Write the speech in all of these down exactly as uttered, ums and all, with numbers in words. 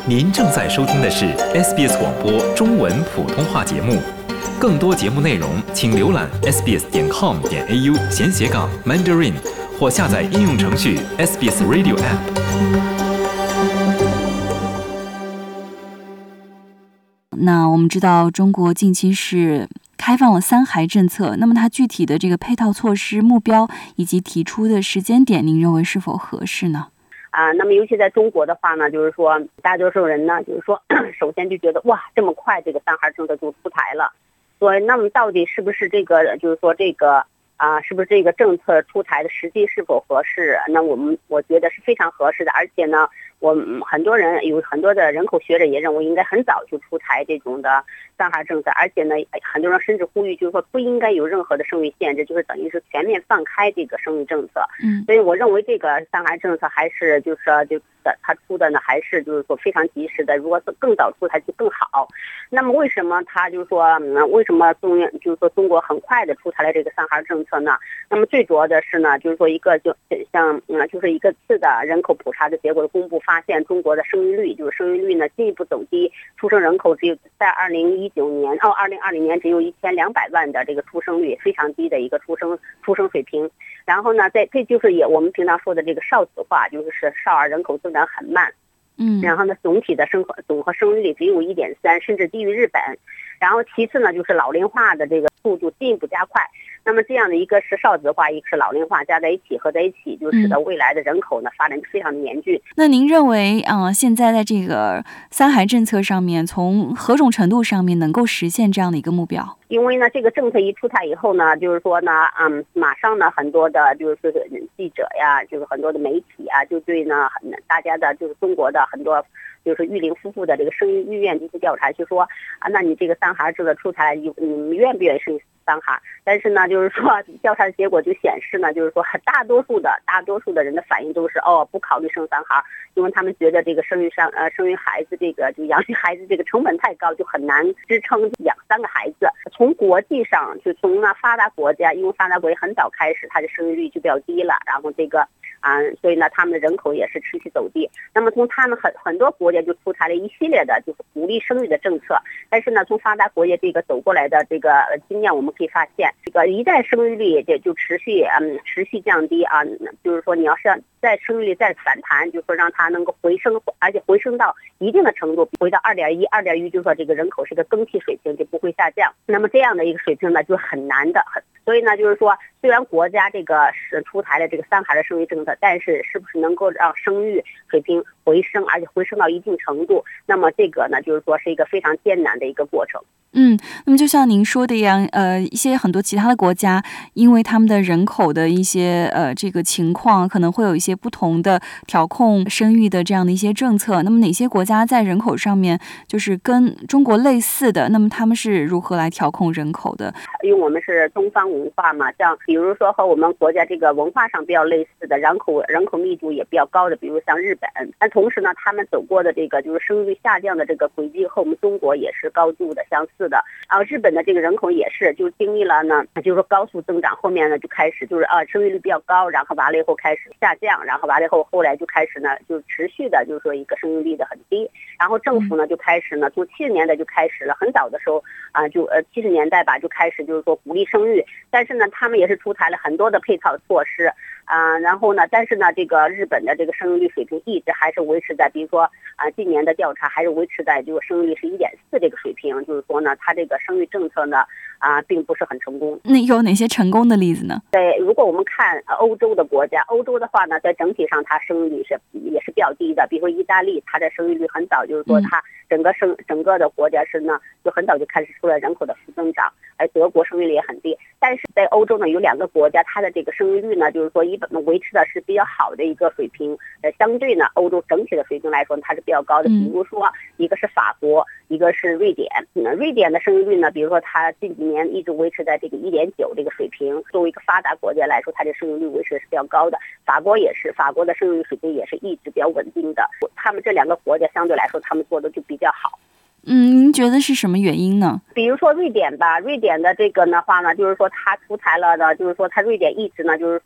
您正在收听的是 S B S 广播中文普通话节目，更多节目内容请浏览 s b s 点 com 点 a u 闲斜杠 Mandarin 或下载应用程序 S B S Radio App。 那我们知道，中国近期是开放了三孩政策，那么它具体的这个配套措施、目标以及提出的时间点，您认为是否合适呢？ 啊，那么尤其在中国的话呢，就是说大多数人呢，就是说首先就觉得哇，这么快这个三孩政策就出台了，所以那么到底是不是这个，就是说这个啊，是不是这个政策出台的时机是否合适？那我们我觉得是非常合适的，而且呢，我们很多人有很多的人口学者也认为应该很早就出台这种的三孩政策，而且呢，很多人甚至呼吁就是说不应该有任何的生育限制，就是等于是全面放开这个生育政策。 嗯， 所以我认为这个三孩政策还是就是说就他出的呢还是就是说非常及时的，如果更早出台就更好。那么为什么他就是说、嗯、为什么中就是说中国很快的出台了这个三孩政策呢？那么最主要的是呢，就是说一个就像嗯就是一个次的人口普查的结果的公布，发现中国的生育率就是生育率呢进一步走低，出生人口只有在二零一九年哦二零二零年只有一千两百万的这个出生率，非常低的一个出生出生水平。然后呢，在这就是也我们平常说的这个少子化，就是少儿人口增长很慢。 嗯， 然后呢，总体的生活总和生育率只有一点三，甚至低于日本。然后其次呢，就是老龄化的这个速度进一步加快。那么这样的一个是少子化，一个是老龄化加在一起合在一起，就使得未来的人口呢、嗯、发展非常的严峻。 那您认为啊、呃，现在在这个三孩政策上面，从何种程度上面能够实现这样的一个目标？ 因为呢，这个政策一出台以后呢，就是说呢，嗯，马上呢，很多的就是记者呀，就是很多的媒体啊，就对呢，大家的就是中国的很多就是育龄夫妇的这个生育意愿进行调查，就说啊，那你这个三孩政策出台，你你愿不愿意生三孩？但是呢，就是说调查的结果就显示呢，就是说大多数的大多数的人的反应都是哦，不考虑生三孩，因为他们觉得这个生育上呃生育孩子这个就养育孩子这个成本太高，就很难支撑养三个孩子。从国际上，就从呢发达国家，因为发达国家很早开始，它的生育率就比较低了，然后这个啊、呃，所以呢，他们的人口也是持续走低。那么从他们很很多国家就出台了一系列的就是鼓励生育的政策，但是呢，从发达国家这个走过来的这个经验，我们可以发现，这个一旦生育率也就持续嗯持续降低啊，就是说你要是再生育率再反弹，就是说让它能够回升，而且回升到一定的程度，回到二点一，二点一就是说这个人口是个更替水平，就不会下降。那么这样的一个水平呢，就很难的很。所以呢，就是说，虽然国家这个是出台了这个三孩的生育政策，但是是不是能够让生育水平回升，而且回升到一定程度，那么这个呢，就是说是一个非常艰难的一个过程。 嗯，那么就像您说的一样，呃，一些很多其他的国家，因为他们的人口的一些呃这个情况，可能会有一些不同的调控生育的这样的一些政策。那么哪些国家在人口上面就是跟中国类似的？那么他们是如何来调控人口的？ 因为我们是东方文化嘛，像比如说和我们国家这个文化上比较类似的，人口人口密度也比较高的，比如像日本。但同时呢，他们走过的这个就是生育率下降的这个轨迹和我们中国也是高度的相似的。然后日本的这个人口也是就经历了呢，就是说高速增长，后面呢就开始就是啊生育率比较高，然后完了以后开始下降，然后完了以后后来就开始呢就持续的就是说一个生育率的很低。然后政府呢就开始呢从七十年代就开始了，很早的时候啊就呃七十年代吧就开始就是说鼓励生育，但是呢他们也是出台了很多的配套措施啊，然后呢但是呢这个日本的这个生育率水平一直还是维持在，比如说啊今年的调查还是维持在就是生育率是一点四这个水平，就是说呢它这个生育政策呢啊并不是很成功。 那有哪些成功的例子呢？ 对，如果我们看欧洲的国家，欧洲的话呢在整体上它生育率是也是比较低的，比如说意大利，它的生育率很早，就是说它整个生整个的国家是呢就很早就开始出了人口的负增长，而德国生育率也很低。但是在欧洲呢有两个国家，它的这个生育率呢就是说一本维持的是比较好的一个水平，呃相对呢欧洲整体的水平来说它是比较高的，比如说一个是法国，一个是瑞典。嗯、瑞典的生育率呢，比如说它近几年一直维持在这个一点九这个水平，作为一个发达国家来说，它的生育率维持的是比较高的。法国也是，法国的生育率水平也是一直比较稳定的。他们这两个国家相对来说，他们做的就比较好。 嗯，您觉得是什么原因呢？ 比如说瑞典吧，瑞典的这个的话呢，就是说它出台了的，就是说它瑞典一直呢，就是说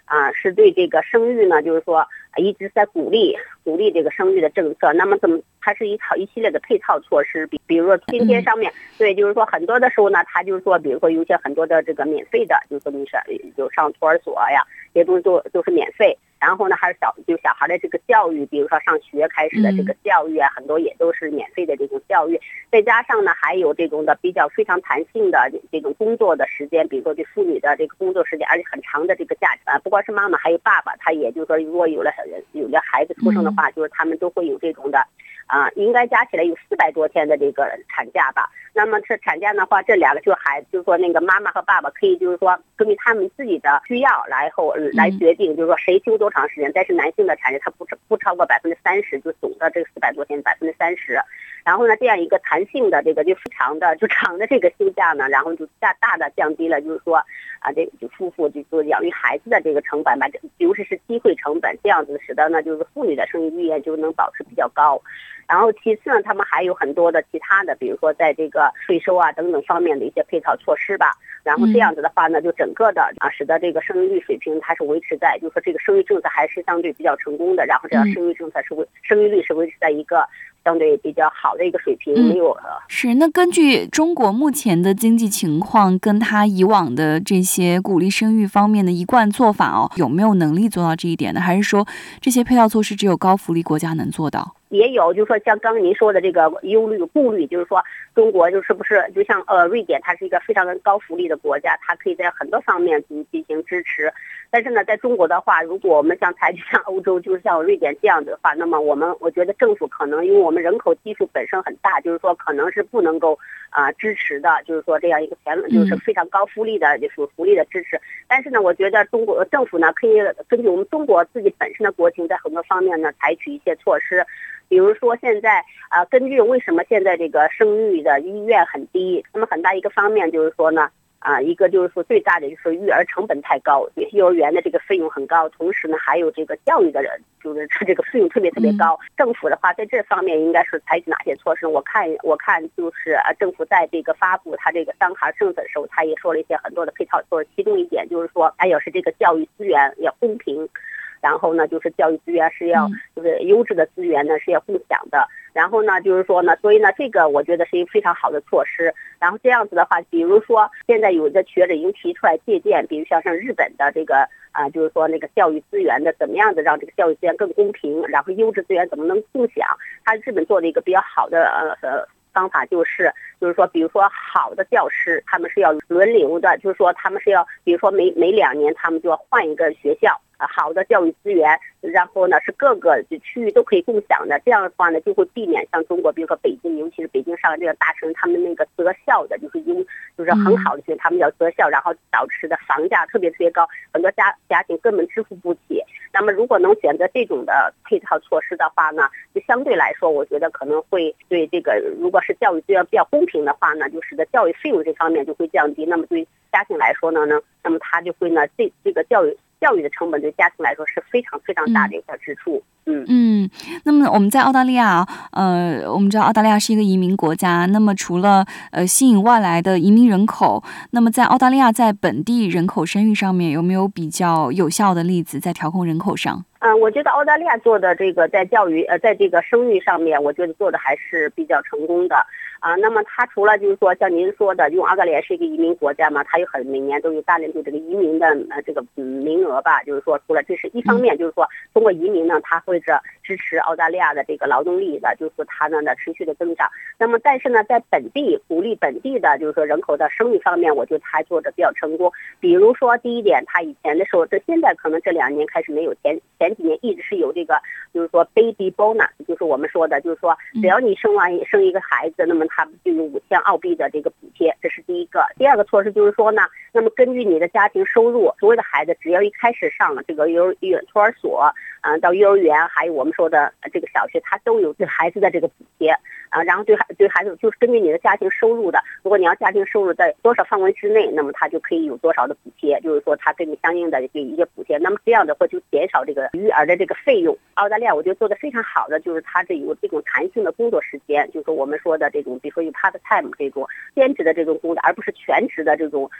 啊，是对这个生育呢，就是说一直在鼓励鼓励这个生育的政策。那么怎么它是一套一系列的配套措施，比比如说津贴上面，对，就是说很多的时候呢，它就是说，比如说有些很多的这个免费的，就是说你是就上托儿所呀，这些东西都都是免费。然后呢，还有小就小孩的这个教育，比如说上学开始的这个教育啊，很多也都是免费的这种教育。再加上呢，还有这种的比较非常弹性的这种工作的时间，比如说对妇女的这个工作时间，而且很长的这个假期啊，不光是妈妈，还有爸爸，他也就是说，如果有了有了孩子出生的话，就是他们都会有这种的。啊，应该加起来有四百多天的这个产假吧。那么这产假的话，这两个就孩子，就是说那个妈妈和爸爸可以就是说根据他们自己的需要来后来决定，就是说谁休多长时间。但是男性的产假它不不超过百分之三十，就总的这个四百多天百分之三十。然后呢，这样一个弹性的这个就长的就长的这个休假呢，然后就大大的降低了，就是说啊，这个就夫妇就说养育孩子的这个成本吧，尤其是机会成本，这样子使得呢，就是妇女的生育意愿就能保持比较高。然后其次呢，他们还有很多的其他的，比如说在这个税收啊等等方面的一些配套措施吧。然后这样子的话呢，就整个的啊，使得这个生育率水平它是维持在，就是说这个生育政策还是相对比较成功的。然后这样生育政策是维生育率是维持在一个相对比较好的一个水平，没有、 嗯、是。那根据中国目前的经济情况，跟他以往的这些鼓励生育方面的一贯做法哦，有没有能力做到这一点呢？还是说这些配套措施只有高福利国家能做到？ 也有，就是说像刚刚您说的这个忧虑顾虑，就是说中国就是不是就像呃瑞典，它是一个非常高福利的国家，它可以在很多方面进进行支持。但是呢，在中国的话，如果我们像采取像欧洲，就是像瑞典这样子的话，那么我们我觉得政府可能因为我们人口基数本身很大，就是说可能是不能够啊、呃、支持的，就是说这样一个前就是非常高福利的就是福利的支持。但是呢，我觉得中国政府呢可以根据我们中国自己本身的国情，在很多方面呢采取一些措施。比如说现在啊、呃，根据为什么现在这个生育的意愿很低，那么很大一个方面就是说呢，啊，一个就是说最大的就是育儿成本太高，幼儿园的这个费用很高，同时呢还有这个教育的人就是这个费用特别特别高。嗯、政府的话在这方面应该是采取哪些措施？我看我看就是啊，政府在这个发布他这个三孩政策的时候，他也说了一些很多的配套措施，其中一点就是说，还有是这个教育资源要公平。然后呢，就是教育资源是要，就是优质的资源呢是要共享的。然后呢，就是说呢，所以呢，这个我觉得是一个非常好的措施。然后这样子的话，比如说现在有的学者已经提出来借鉴，比如像像日本的这个啊、呃，就是说那个教育资源的怎么样的让这个教育资源更公平，然后优质资源怎么能共享？他日本做的一个比较好的呃呃。方法就是，就是说，比如说好的教师，他们是要轮流的，就是说他们是要，比如说每每两年他们就要换一个学校啊，好的教育资源，然后呢是各个区域都可以共享的，这样的话呢就会避免像中国，比如说北京，尤其是北京、上海这个大城，他们那个择校的，就是优，就是很好的学，他们要择校，然后导致的房价特别特别高，很多家家庭根本支付不起。那么如果能选择这种的配套措施的话呢，就相对来说，我觉得可能会对这个，如果是教育资源比较公平的话呢，就使得教育费用这方面就会降低。那么对家庭来说呢，呢，那么他就会呢，这这个教育教育的成本对家庭来说是非常非常大的一个支出。嗯嗯，那么我们在澳大利亚，呃，我们知道澳大利亚是一个移民国家。那么除了呃吸引外来的移民人口，那么在澳大利亚在本地人口生育上面有没有比较有效的例子在调控人口上？ 嗯，我觉得澳大利亚做的这个在教育呃，在这个生育上面，我觉得做的还是比较成功的啊。那么它除了就是说像您说的，因为澳大利亚是一个移民国家嘛，它有很每年都有大量的这个移民的呃这个名额吧，就是说除了这是一方面，就是说通过移民呢，它会是支持澳大利亚的这个劳动力的，就是说它呢的持续的增长。那么但是呢，在本地鼓励本地的就是说人口的生育方面，我觉得它做的比较成功。比如说第一点，它以前的时候，这现在可能这两年开始没有，前前几年一直是有这个，就是说 baby bonus， 就是我们说的，就是说只要你生完生一个孩子，那么他就有五千澳币的这个补贴，这是第一个。第二个措施就是说呢，那么根据你的家庭收入，所有的孩子只要一开始上了这个幼儿园托儿所，啊、呃，到幼儿园，还有我们说的这个小学，他都有对孩子的这个补贴啊。然后对孩对孩子就是根据你的家庭收入的，如果你要家庭收入在多少范围之内，那么他就可以有多少的补贴，就是说他给你相应的给一些补贴。那么这样的话就减少这个育儿的这个费用。澳大利亚我觉得做的非常好的就是它这有这种弹性的工作时间，就是我们说的这种，比如说有 part time 这种兼职的这种工作，而不是全职的这种啊、呃、这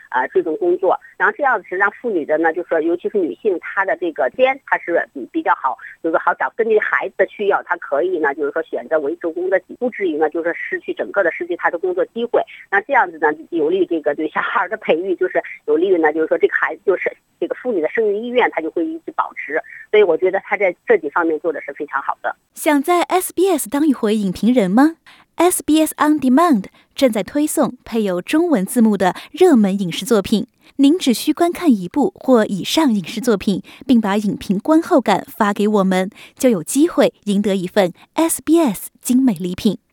种工作，然后这样子是让妇女的呢，就是说尤其是女性，她的这个间她是比较好，就是好找根据孩子的需要，她可以呢就是说选择维持工作，不至于呢就是失去整个的失去她的工作机会。那这样子呢有利于这个对小孩的培育，就是有利于呢就是说这个孩子就是这个妇女的生育意愿，她就会一直保持。所以我觉得她在这几方面做的是非常好的。 想在 S B S 当一回影评人吗？ S B S On Demand 正在推送配有中文字幕的热门影视作品，您只需观看一部或以上影视作品，并把影评观后感发给我们，就有机会赢得一份 S B S 精美礼品。